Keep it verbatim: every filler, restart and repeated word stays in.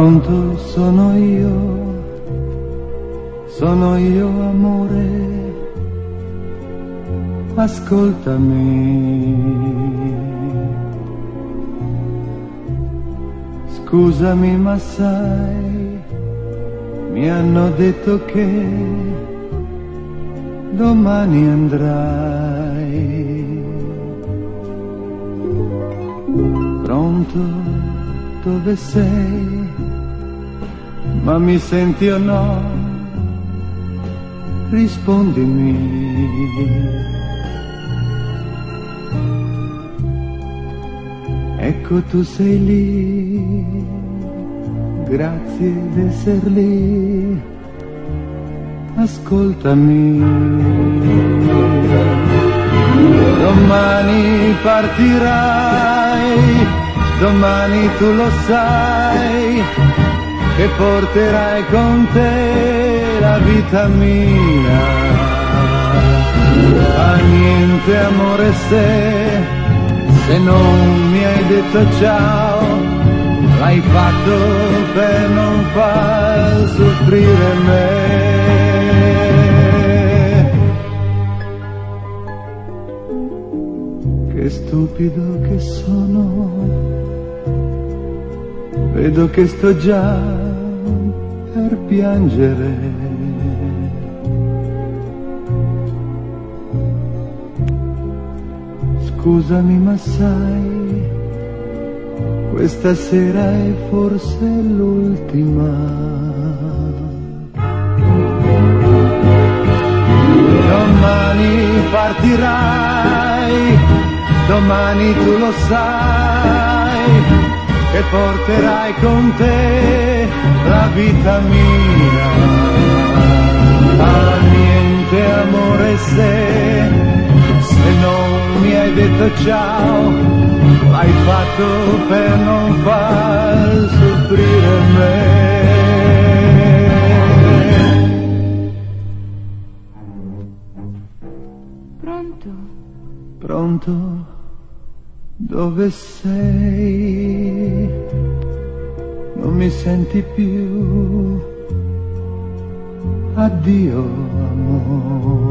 Pronto sono io, sono io amore, ascoltami. Scusami ma sai, mi hanno detto che domani andrai. Pronto, dove sei? Ma mi senti o no? Rispondimi. Ecco tu sei lì, grazie d'esser lì, ascoltami. Domani partirai, domani tu lo sai, che porterai con te la vita mia. Fa niente amore se, se non mi hai detto ciao, l'hai fatto per non far soffrire me. Che stupido che sono, vedo che sto già per piangere. Scusami ma sai, questa sera è forse l'ultima. Domani partirai, domani tu lo sai, che porterai con te la vita mia. Ah, niente amore se, se non mi hai detto ciao, l'hai fatto per non far soffrire me. Pronto? Pronto? Dove sei? Non mi senti più? Addio amore.